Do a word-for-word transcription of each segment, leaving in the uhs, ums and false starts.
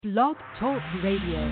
Blog Talk Radio.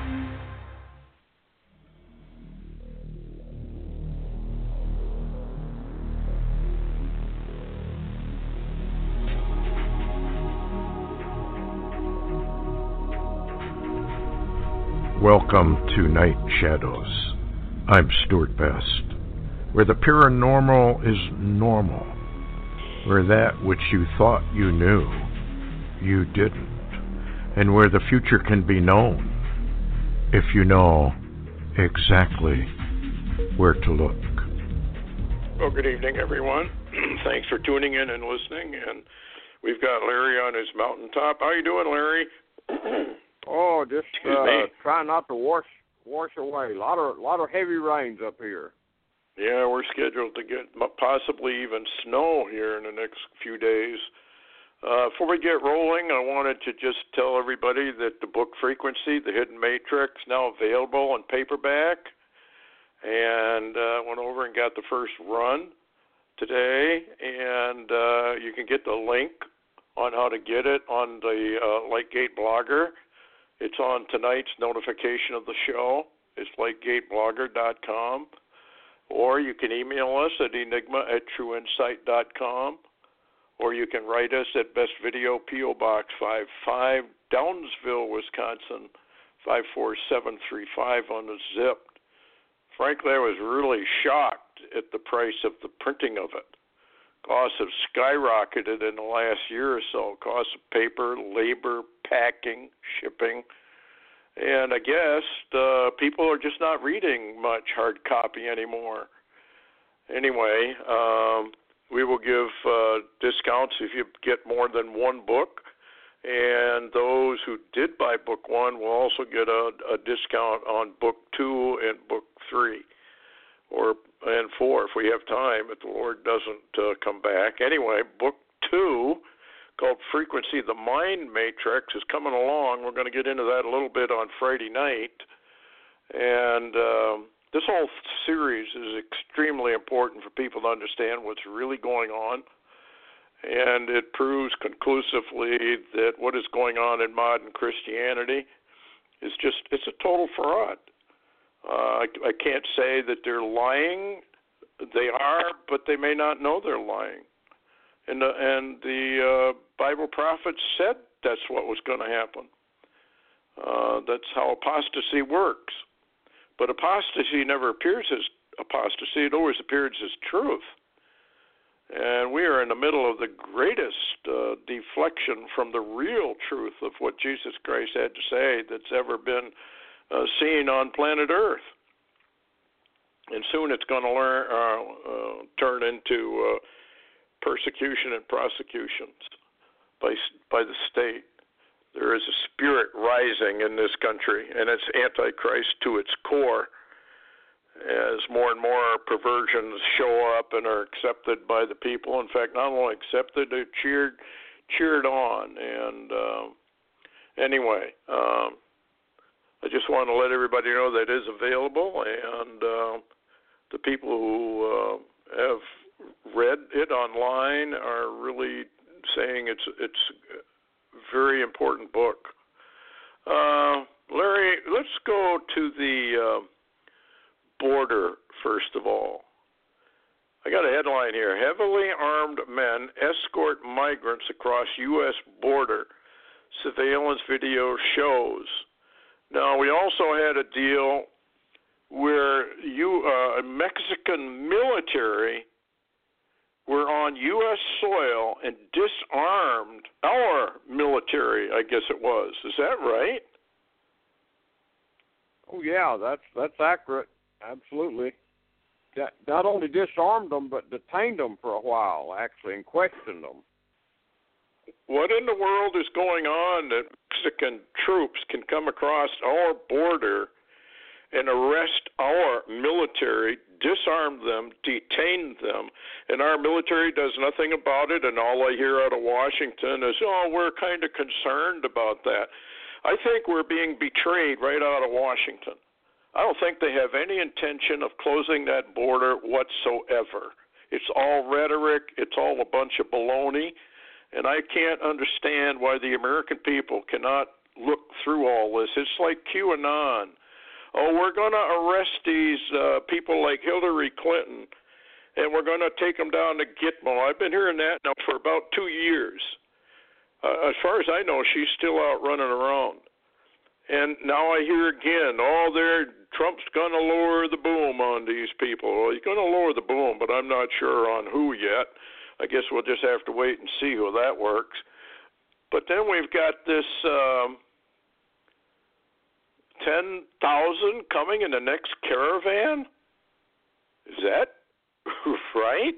Welcome to Night Shadows. I'm Stuart Best, where the paranormal is normal, where that which you thought you knew, you didn't, and where the future can be known if you know exactly where to look. Well, good evening, everyone. Thanks for tuning in and listening. And we've got Larry on his mountaintop. How you doing, Larry? Oh, just uh, trying not to wash wash away. A lot of lot of heavy rains up here. Yeah, we're scheduled to get possibly even snow here in the next few days. Uh, before we get rolling, I wanted to just tell everybody that the book Frequency, The Hidden Matrix, now available in paperback. And I uh, went over and got the first run today, and uh, you can get the link on how to get it on the uh, Lightgate Blogger. It's on tonight's notification of the show. It's lightgate blogger dot com. Or you can email us at enigma at true insight dot com. Or you can write us at Best Video, P O. Box five five, Downsville, Wisconsin, five four seven three five unzipped. Frankly, I was really shocked at the price of the printing of it. Costs have skyrocketed in the last year or so. Costs of paper, labor, packing, shipping. And I guess uh, people are just not reading much hard copy anymore. Anyway, um, we will give uh, discounts if you get more than one book. And those who did buy book one will also get a, a discount on book two and book three. Or and four if we have time, if the Lord doesn't uh, come back. Anyway, book two, called Frequency, The Mind Matrix, is coming along. We're going to get into that a little bit on Friday night. And um, this whole series is extremely important for people to understand what's really going on. And it proves conclusively that what is going on in modern Christianity is just, it's a total fraud. Uh, I, I can't say that they're lying. They are, but they may not know they're lying. And the, and the uh, Bible prophets said that's what was going to happen. Uh, that's how apostasy works. But apostasy never appears as apostasy. It always appears as truth. And we are in the middle of the greatest uh, deflection from the real truth of what Jesus Christ had to say that's ever been Uh, seen on planet Earth. And soon it's going to learn, uh, uh, turn into uh, persecution and prosecutions by, by the state. There is a spirit rising in this country, and it's antichrist to its core as more and more perversions show up and are accepted by the people. In fact, not only accepted, they're cheered, cheered on. And uh, anyway, um, I just want to let everybody know that it is available, and uh, the people who uh, have read it online are really saying it's it's a very important book. Uh, Larry, let's go to the uh, border first of all. I got a headline here: Heavily armed men escort migrants across U S border. Surveillance video shows. Now, we also had a deal where you, uh, Mexican military were on U S soil and disarmed our military, I guess it was. Is that right? Oh, yeah, that's that's accurate. Absolutely. Not only disarmed them, but detained them for a while, actually, and questioned them. What in the world is going on that Mexican troops can come across our border and arrest our military, disarm them, detain them, and our military does nothing about it, and all I hear out of Washington is, oh, we're kind of concerned about that. I think we're being betrayed right out of Washington. I don't think they have any intention of closing that border whatsoever. It's all rhetoric. It's all a bunch of baloney. And I can't understand why the American people cannot look through all this. It's like QAnon. Oh, we're going to arrest these uh, people like Hillary Clinton, and we're going to take them down to Gitmo. I've been hearing that now for about two years. Uh, as far as I know, she's still out running around. And now I hear again, oh, they're, Trump's going to lower the boom on these people. Well, he's going to lower the boom, but I'm not sure on who yet. I guess we'll just have to wait and see how that works. But then we've got this um, ten thousand coming in the next caravan. Is that right?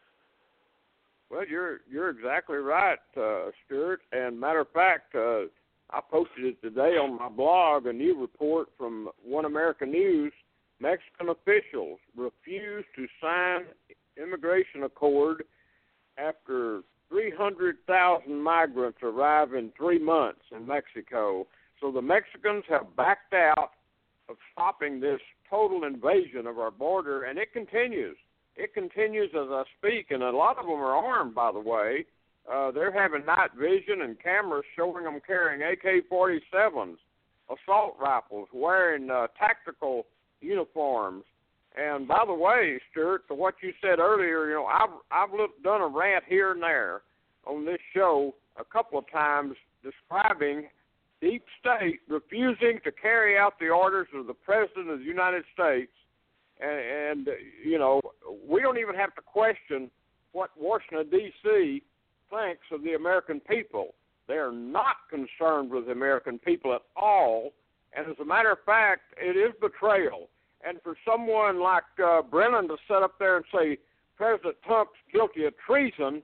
Well, you're you're exactly right, uh, Stuart. And matter of fact, uh, I posted it today on my blog, a new report from One American News. Mexican officials refuse to sign immigration accord after three hundred thousand migrants arrive in three months in Mexico. So the Mexicans have backed out of stopping this total invasion of our border, and it continues. It continues as I speak, and a lot of them are armed, by the way. Uh, they're having night vision and cameras showing them carrying A K forty-sevens, assault rifles, wearing uh, tactical uniforms. And by the way, Stuart, to what you said earlier, you know, I've I've looked, done a rant here and there on this show a couple of times describing deep state refusing to carry out the orders of the President of the United States. And, and you know, we don't even have to question what Washington, D C thinks of the American people. They are not concerned with the American people at all. And as a matter of fact, it is betrayal. And for someone like uh, Brennan to sit up there and say President Trump's guilty of treason,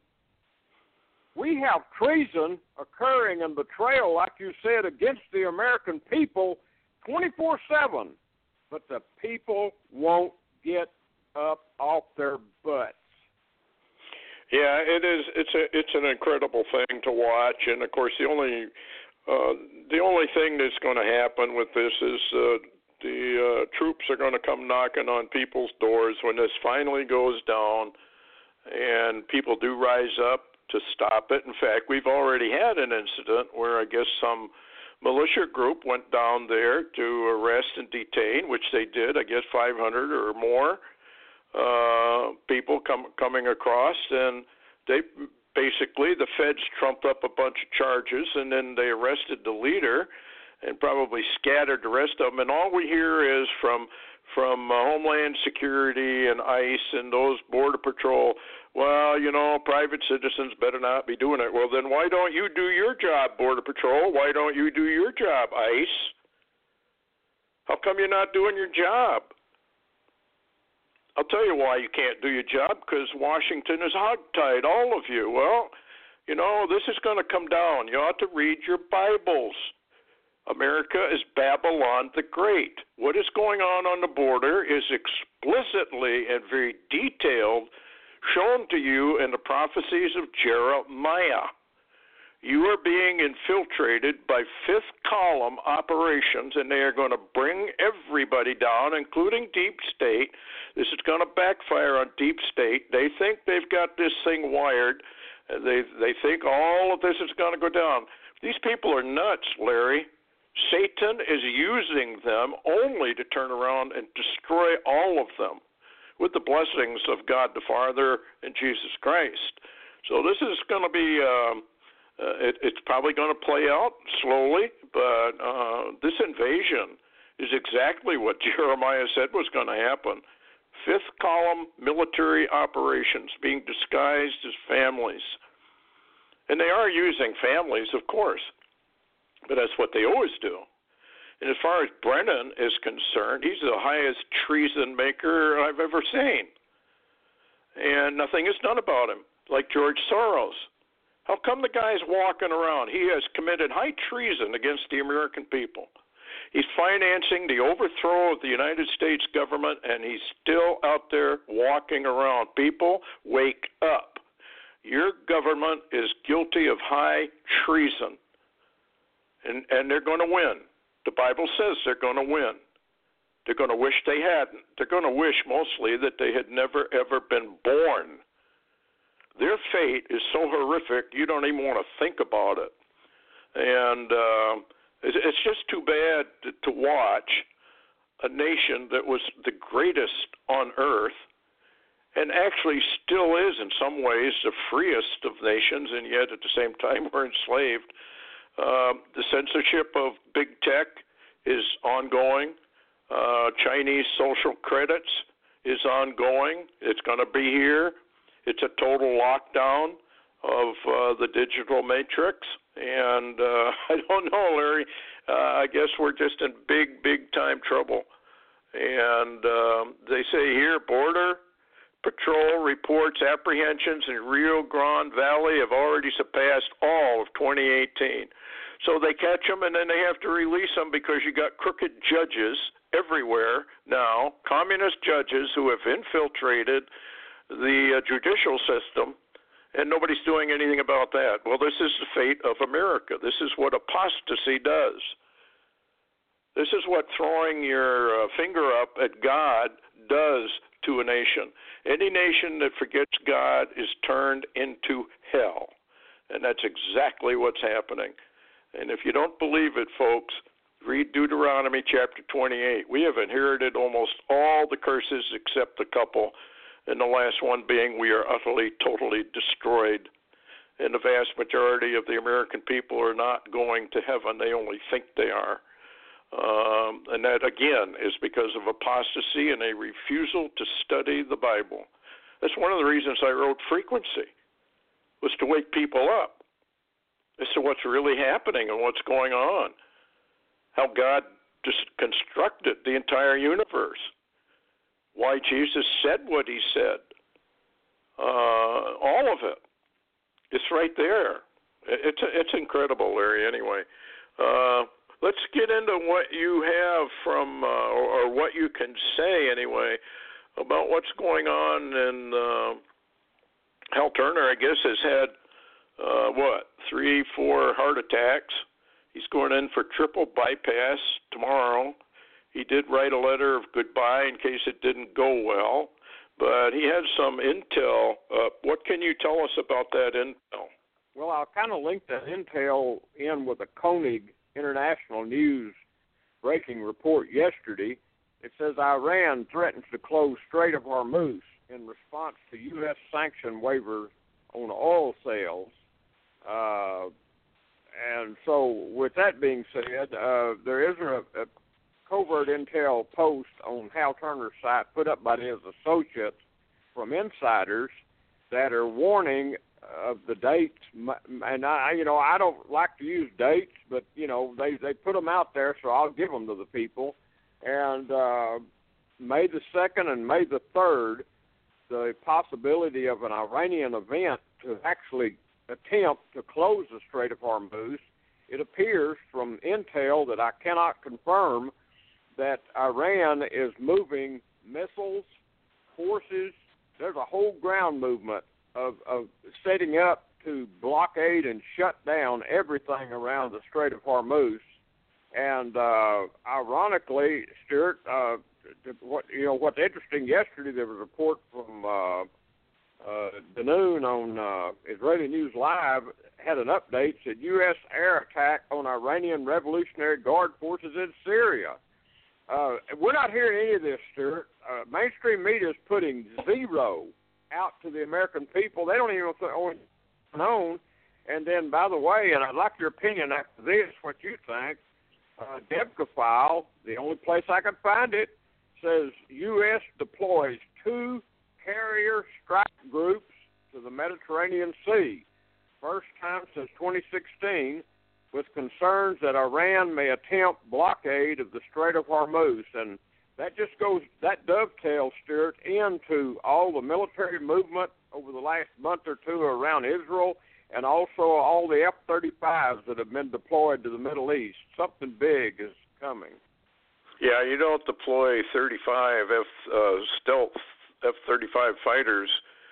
we have treason occurring and betrayal, like you said, against the American people twenty-four seven. But the people won't get up off their butts. Yeah, it is. It's a. It's an incredible thing to watch, and of course, the only uh, the only thing that's going to happen with this is uh, the uh, troops are going to come knocking on people's doors when this finally goes down, and people do rise up to stop it. In fact, we've already had an incident where I guess some militia group went down there to arrest and detain, which they did. I guess five hundred or more. Uh, people come, coming across, and they basically, the feds trumped up a bunch of charges, and then they arrested the leader and probably scattered the rest of them. And all we hear is from from uh, Homeland Security and ICE and those Border Patrol, well, you know, private citizens better not be doing it. Well, then why don't you do your job, Border Patrol? Why don't you do your job, ICE? How come you're not doing your job? I'll tell you why you can't do your job, because Washington is hogtied, all of you. Well, you know, this is going to come down. You ought to read your Bibles. America is Babylon the Great. What is going on on the border is explicitly and very detailed shown to you in the prophecies of Jeremiah. You are being infiltrated by fifth column operations, and they are going to bring everybody down, including Deep State. This is going to backfire on Deep State. They think they've got this thing wired. They they think all of this is going to go down. These people are nuts, Larry. Satan is using them only to turn around and destroy all of them with the blessings of God the Father and Jesus Christ. So this is going to be, uh, uh, it, it's probably going to play out slowly, but uh, this invasion is exactly what Jeremiah said was going to happen. Fifth column military operations being disguised as families. And they are using families, of course, but that's what they always do. And as far as Brennan is concerned, he's the highest treason maker I've ever seen. And nothing is done about him, like George Soros. How come the guy's walking around? He has committed high treason against the American people. He's financing the overthrow of the United States government, and he's still out there walking around. People, wake up. Your government is guilty of high treason, and, and they're going to win. The Bible says they're going to win. They're going to wish they hadn't. They're going to wish mostly that they had never, ever been born. Their fate is so horrific, you don't even want to think about it. And uh, It's just too bad to watch a nation that was the greatest on earth and actually still is in some ways the freest of nations, and yet at the same time we're enslaved. Uh, the censorship of big tech is ongoing. Uh, Chinese social credits is ongoing. It's going to be here. It's a total lockdown of uh, the digital matrix. And uh, I don't know, Larry. Uh, I guess we're just in big, big time trouble. And um, they say here, Border Patrol reports apprehensions in Rio Grande Valley have already surpassed all of twenty eighteen. So they catch them, and then they have to release them because you got crooked judges everywhere now, communist judges who have infiltrated the uh, judicial system, and nobody's doing anything about that. Well, this is the fate of America. This is what apostasy does. This is what throwing your uh, finger up at God does to a nation. Any nation that forgets God is turned into hell, and that's exactly what's happening. And if you don't believe it, folks, read Deuteronomy chapter twenty-eight. We have inherited almost all the curses except a couple, and the last one being we are utterly, totally destroyed. And the vast majority of the American people are not going to heaven. They only think they are. Um, and that, again, is because of apostasy and a refusal to study the Bible. That's one of the reasons I wrote Frequency, was to wake people up as to what's really happening and what's going on, how God just constructed the entire universe, why Jesus said what he said, uh, all of it. It's right there. It's it's incredible, Larry, anyway. Uh, let's get into what you have from, uh, or, or what you can say, anyway, about what's going on. And uh, Hal Turner, I guess, has had, uh, what, three, four heart attacks. He's going in for triple bypass tomorrow. He did write a letter of goodbye in case it didn't go well, but he had some intel. Uh, what can you tell us about that intel? Well, I'll kind of link that intel in with a Koenig International News breaking report yesterday. It says Iran threatens to close Strait of Hormuz in response to U S sanction waivers on oil sales. Uh, and so with that being said, uh, there is a, a covert intel post on Hal Turner's site put up by his associates from insiders that are warning of the dates. And I, you know, I don't like to use dates, but you know, they they put them out there, so I'll give them to the people. And uh, May the second and May the third, the possibility of an Iranian event to actually attempt to close the Strait of Hormuz. It appears from intel that I cannot confirm that Iran is moving missiles, forces. There's a whole ground movement of, of setting up to blockade and shut down everything around the Strait of Hormuz. And uh, ironically, Stuart, uh, what you know, what's interesting yesterday, there was a report from uh, uh, Danoon on uh, Israeli News Live had an update, said U S air attack on Iranian Revolutionary Guard forces in Syria. Uh, we're not hearing any of this, Stuart. Uh, mainstream media is putting zero out to the American people. They don't even know. And then, by the way, and I'd like your opinion after this, what you think, uh, Debka File, the only place I can find it, says U S deploys two carrier strike groups to the Mediterranean Sea. First time since twenty sixteen, with concerns that Iran may attempt blockade of the Strait of Hormuz. And that just goes, that dovetails, Stuart, into all the military movement over the last month or two around Israel, and also all the F thirty-fives that have been deployed to the Middle East. Something big is coming. Yeah, you don't deploy thirty-five F, uh, stealth F thirty-five fighters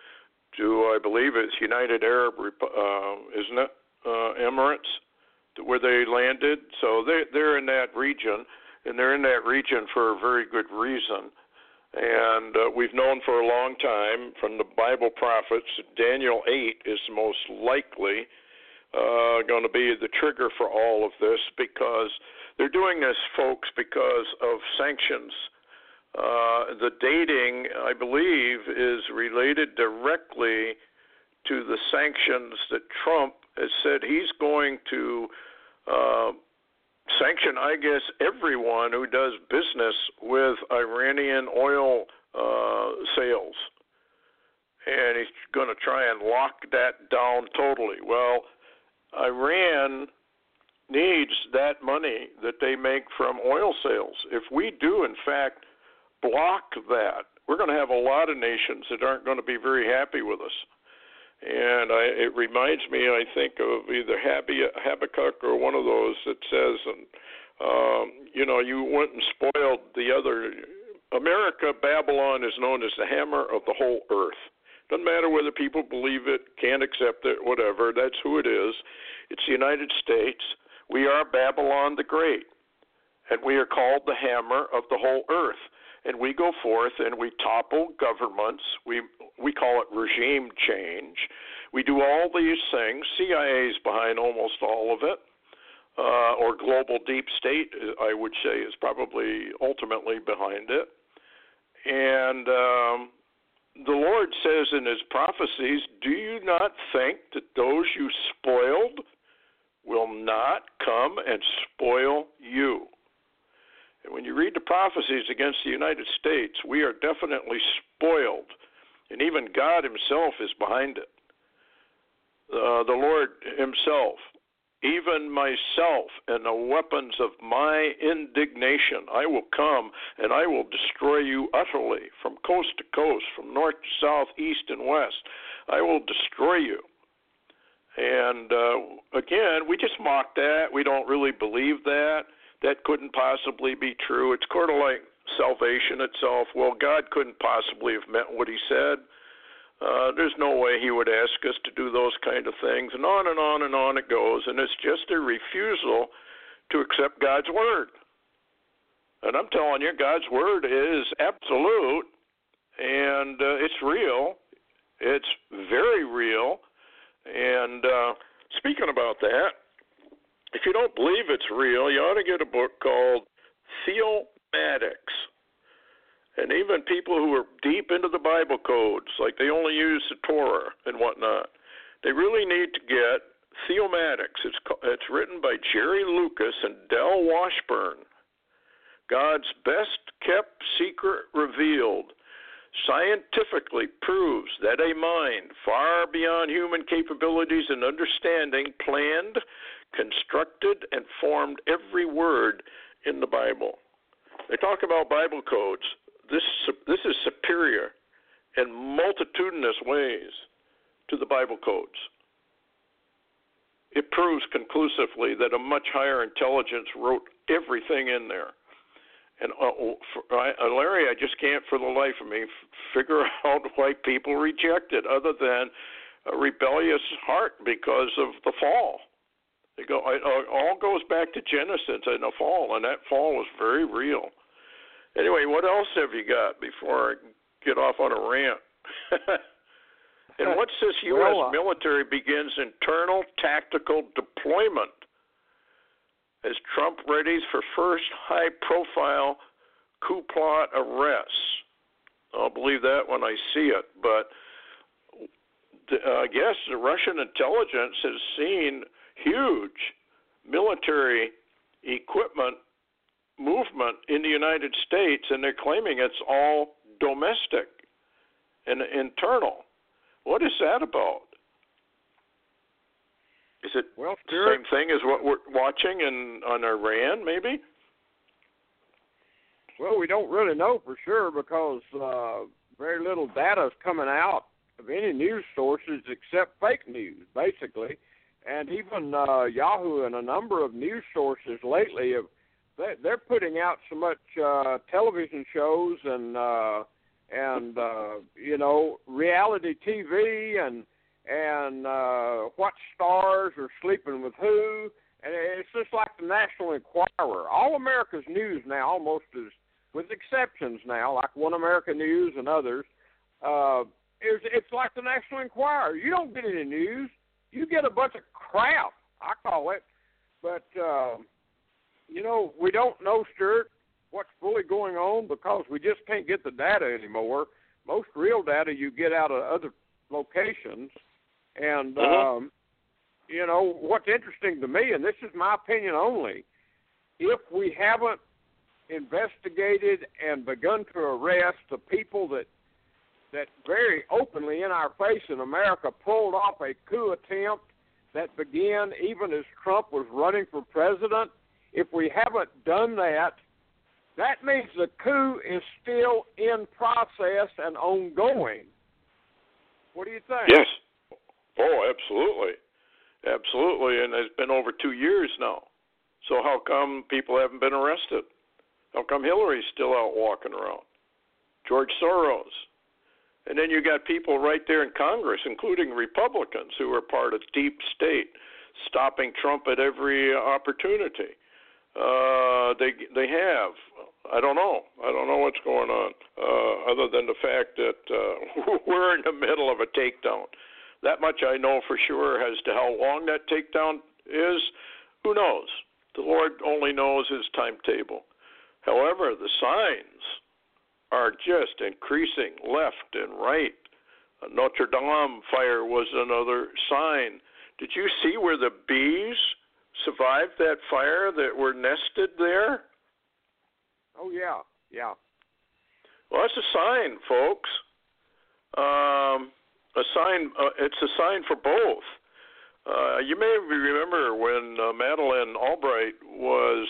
to, I believe it's United Arab, uh, isn't it, uh, Emirates, where they landed. So they, they're in that region, and they're in that region for a very good reason. And uh, we've known for a long time from the Bible prophets, Daniel eight is most likely uh, going to be the trigger for all of this, because they're doing this, folks, because of sanctions. Uh, the dating, I believe, is related directly to the sanctions that Trump has said he's going to uh, sanction, I guess, everyone who does business with Iranian oil uh, sales. And he's going to try and lock that down totally. Well, Iran needs that money that they make from oil sales. If we do, in fact, block that, we're going to have a lot of nations that aren't going to be very happy with us. And I, it reminds me, I think, of either Habakkuk or one of those that says, and, um, you know, you went and spoiled the other. America, Babylon, is known as the hammer of the whole earth. Doesn't matter whether people believe it, can't accept it, whatever. That's who it is. It's the United States. We are Babylon the Great, and we are called the hammer of the whole earth. And we go forth and we topple governments. We we call it regime change. We do all these things. C I A is behind almost all of it, uh, or global deep state, I would say, is probably ultimately behind it. And um, the Lord says in his prophecies, do you not think that those you spoiled will not come and spoil you? And when you read the prophecies against the United States, we are definitely spoiled. And even God himself is behind it. Uh, the Lord himself, even myself and the weapons of my indignation, I will come and I will destroy you utterly from coast to coast, from north to south, east and west. I will destroy you. And uh, again, we just mock that. We don't really believe that. That couldn't possibly be true. It's sort of like salvation itself. Well, God couldn't possibly have meant what he said. Uh, there's no way he would ask us to do those kind of things, and on and on and on it goes, and it's just a refusal to accept God's word. And I'm telling you, God's word is absolute, and uh, it's real. It's very real. And uh, speaking about that, if you don't believe it's real, you ought to get a book called Theomatics. And even people who are deep into the Bible codes, like they only use the Torah and whatnot, they really need to get Theomatics. It's it's written by Jerry Lucas and Del Washburn. God's best kept secret revealed scientifically proves that a mind far beyond human capabilities and understanding planned, constructed, and formed every word in the Bible. They talk about Bible codes. This this is superior in multitudinous ways to the Bible codes. It proves conclusively that a much higher intelligence wrote everything in there. And uh, for, I, Larry, I just can't for the life of me f- figure out why people reject it, other than a rebellious heart because of the fall. They go, it all goes back to Genesis and the fall, and that fall was very real. Anyway, what else have you got before I get off on a rant? And what's this U S well, uh, military begins internal tactical deployment as Trump readies for first high-profile coup plot arrests? I'll believe that when I see it, but the, uh, I guess the Russian intelligence has seen huge military equipment movement in the United States, and they're claiming it's all domestic and internal. What is that about? Is it well, the same thing as what we're watching in on Iran, maybe? Well, we don't really know for sure because uh, very little data is coming out of any news sources except fake news, basically. And even uh, Yahoo and a number of news sources lately have they're putting out so much uh, television shows and uh, and uh, you know reality T V and and uh, what stars are sleeping with who, and it's just like the National Enquirer. All America's news now, almost is, with exceptions now, like One America News and others, uh, is it's like the National Enquirer. You don't get any news. you get a bunch of crap, I call it. But, uh, you know, we don't know, Stuart, what's fully going on because we just can't get the data anymore. Most real data you get out of other locations. And, mm-hmm. um, you know, what's interesting to me, and this is my opinion only, if we haven't investigated and begun to arrest the people that that very openly in our face in America pulled off a coup attempt that began even as Trump was running for president, if we haven't done that, that means the coup is still in process and ongoing. What do you think? Yes. Oh, absolutely. Absolutely, and it's been over two years now. So how come people haven't been arrested? How come Hillary's still out walking around? George Soros. And then you got people right there in Congress, including Republicans, who are part of deep state, stopping Trump at every opportunity. Uh, they they have. I don't know. I don't know what's going on, uh, other than the fact that uh, we're in the middle of a takedown. That much I know for sure. As to how long that takedown is, who knows? The Lord only knows his timetable. However, the signs are just increasing left and right. A Notre Dame fire was another sign. Did you see where the bees survived that fire that were nested there? Oh, yeah, yeah. Well, that's a sign, folks. Um, a sign. Uh, it's a sign for both. Uh, you may remember when uh, Madeleine Albright was,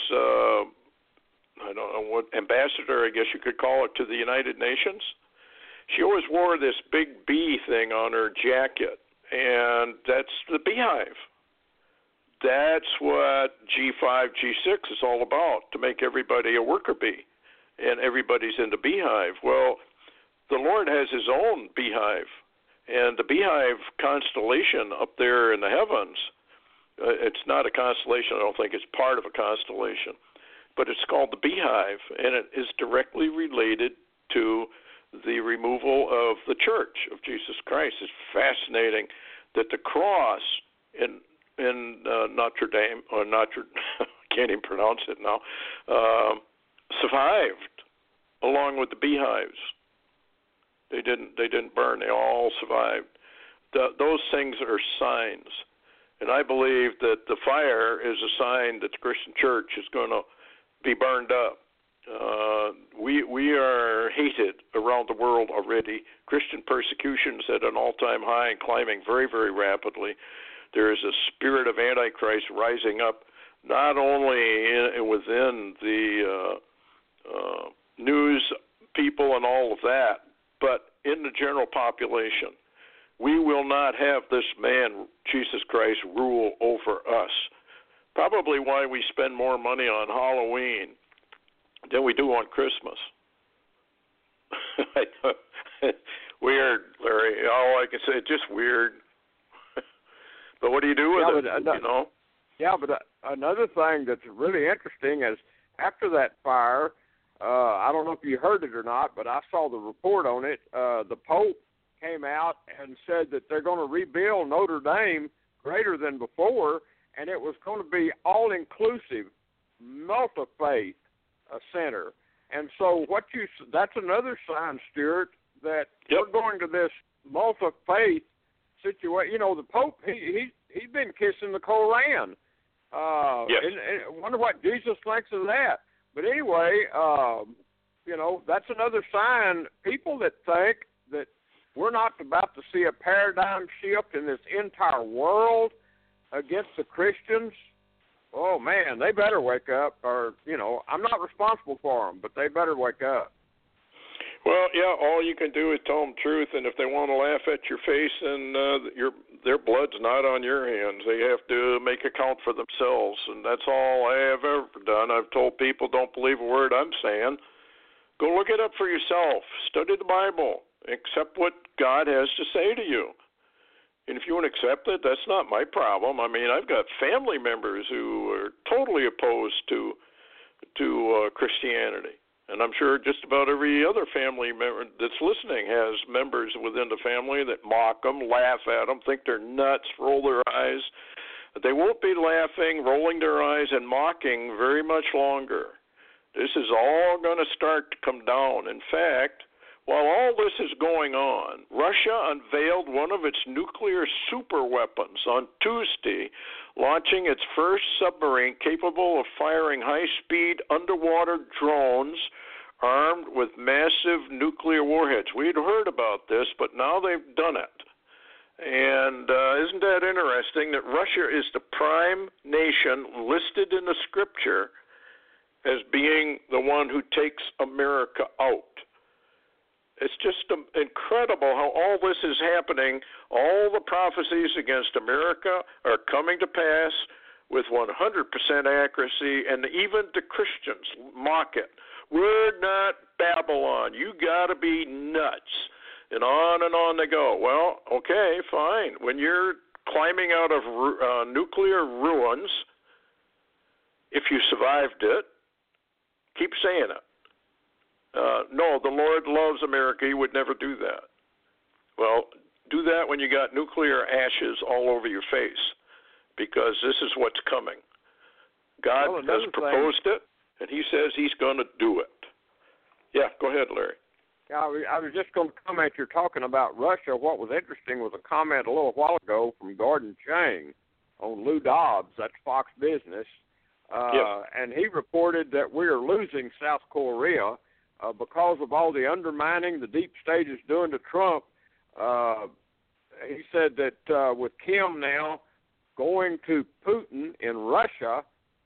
uh, I don't know what, ambassador, I guess you could call it, to the United Nations. She always wore this big bee thing on her jacket, and that's the beehive. That's what G five, G six is all about, to make everybody a worker bee, and everybody's in the beehive. Well, the Lord has his own beehive, and the beehive constellation up there in the heavens, uh, it's not a constellation, I don't think it's part of a constellation, but it's called the beehive, and it is directly related to the removal of the Church of Jesus Christ. It's fascinating that the cross in in uh, Notre Dame, or Notre, I can't even pronounce it now, uh, survived along with the beehives. They didn't. They didn't burn. They all survived. The, those things are signs, and I believe that the fire is a sign that the Christian Church is going to be burned up. Uh, we we are hated around the world already. Christian persecution is at an all-time high and climbing very, very rapidly. There is a spirit of Antichrist rising up, not only in, within the uh, uh, news people and all of that, but in the general population. We will not have this man, Jesus Christ, rule over us. Probably why we spend more money on Halloween than we do on Christmas. Weird, Larry. All I can say, just weird. But what do you do with yeah, it, but, uh, you know? Yeah, but uh, another thing that's really interesting is after that fire, uh, I don't know if you heard it or not, but I saw the report on it. Uh, the Pope came out and said that they're going to rebuild Notre Dame greater than before, and it was going to be all-inclusive, multi-faith uh, center. And so what you that's another sign, Stuart, that yep. we're going to this multi-faith situation. You know, the Pope, he, he, he's been kissing the Koran. Uh, yes. and, and I wonder what Jesus thinks of that. But anyway, um, you know, that's another sign. People that think that we're not about to see a paradigm shift in this entire world against the Christians, oh, man, they better wake up. Or, you know, I'm not responsible for them, but they better wake up. Well, yeah, all you can do is tell them truth, and if they want to laugh at your face, and uh, your their blood's not on your hands. They have to make account for themselves, and that's all I have ever done. I've told people, don't believe a word I'm saying. Go look it up for yourself. Study the Bible. Accept what God has to say to you. And if you want to accept it, that's not my problem. I mean, I've got family members who are totally opposed to to uh, Christianity. And I'm sure just about every other family member that's listening has members within the family that mock them, laugh at them, think they're nuts, roll their eyes. But they won't be laughing, rolling their eyes, and mocking very much longer. This is all going to start to come down. In fact, while all this is going on, Russia unveiled one of its nuclear super weapons on Tuesday, launching its first submarine capable of firing high-speed underwater drones armed with massive nuclear warheads. We'd heard about this, but now they've done it. And uh, isn't that interesting that Russia is the prime nation listed in the scripture as being the one who takes America out? It's just um, incredible how all this is happening. All the prophecies against America are coming to pass with one hundred percent accuracy, and even the Christians mock it. We're not Babylon. You got to be nuts. And on and on they go. Well, okay, fine. When you're climbing out of uh, nuclear ruins, if you survived it, keep saying it. Uh, no, the Lord loves America. He would never do that. Well, do that when you got nuclear ashes all over your face, because this is what's coming. God well, has proposed thing. it, and he says he's going to do it. Yeah, go ahead, Larry. Yeah, I was just going to comment. You're talking about Russia. What was interesting was a comment a little while ago from Gordon Chang on Lou Dobbs. That's Fox Business. Uh, yes. And he reported that we are losing South Korea Uh, because of all the undermining the deep state is doing to Trump. Uh, he said that uh, with Kim now going to Putin in Russia,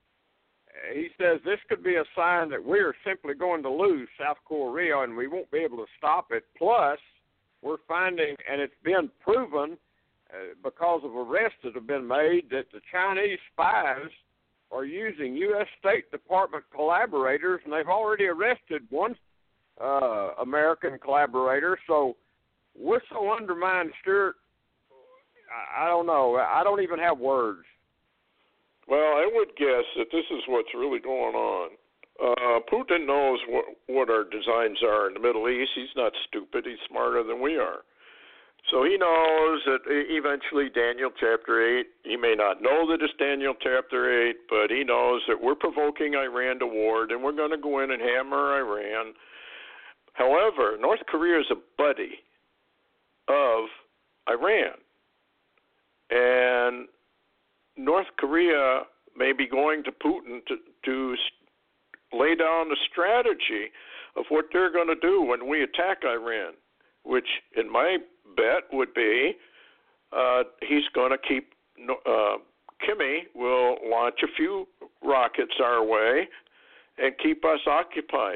he says this could be a sign that we are simply going to lose South Korea and we won't be able to stop it. Plus, we're finding, and it's been proven uh, because of arrests that have been made, that the Chinese spies are using U S State Department collaborators, and they've already arrested one uh, American collaborator. So we're so undermined, Stuart, I, I don't know. I don't even have words. Well, I would guess that this is what's really going on. Uh, Putin knows what, what our designs are in the Middle East. He's not stupid. He's smarter than we are. So he knows that eventually Daniel chapter eight, he may not know that it's Daniel chapter eight, but he knows that we're provoking Iran to war, and we're going to go in and hammer Iran. However, North Korea is a buddy of Iran. And North Korea may be going to Putin to, to lay down the strategy of what they're going to do when we attack Iran, which in my bet would be uh, he's going to keep uh, Kimmy will launch a few rockets our way and keep us occupied.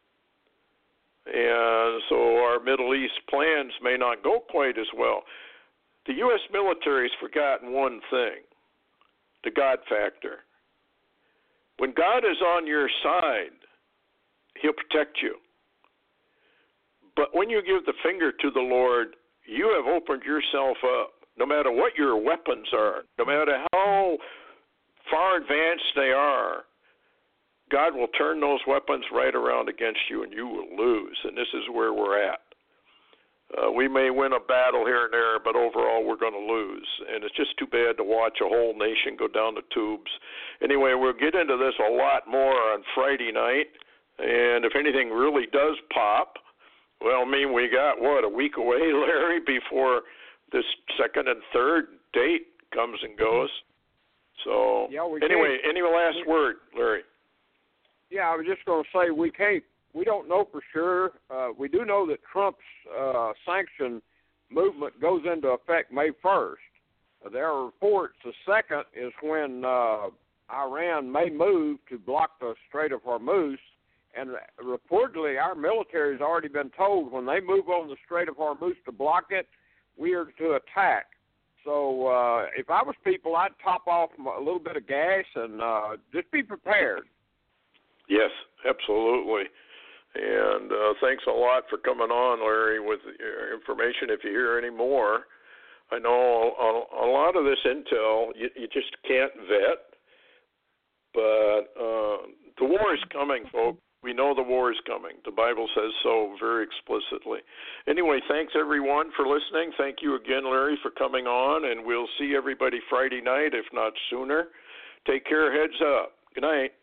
And so our Middle East plans may not go quite as well. The U S military's forgotten one thing, the God factor. When God is on your side, he'll protect you. But when you give the finger to the Lord, you have opened yourself up. No matter what your weapons are, no matter how far advanced they are, God will turn those weapons right around against you and you will lose. And this is where we're at. Uh, we may win a battle here and there, but overall we're going to lose. And it's just too bad to watch a whole nation go down the tubes. Anyway, we'll get into this a lot more on Friday night. And if anything really does pop, well, I mean, we got, what, a week away, Larry, before this second and third date comes and goes. So, yeah, we anyway, can't. any last word, Larry? Yeah, I was just going to say we can't, we don't know for sure. Uh, we do know that Trump's uh, sanction movement goes into effect May first. Uh, there are reports the second is when uh, Iran may move to block the Strait of Hormuz. And reportedly, our military has already been told when they move on the Strait of Hormuz to block it, we are to attack. So uh, if I was people, I'd top off a little bit of gas and uh, just be prepared. Yes, absolutely. And uh, thanks a lot for coming on, Larry, with your information. If you hear any more, I know a, a lot of this intel you, you just can't vet, but uh, the war is coming, folks. We know the war is coming. The Bible says so very explicitly. Anyway, thanks everyone for listening. Thank you again, Larry, for coming on, and we'll see everybody Friday night, if not sooner. Take care. Heads up. Good night.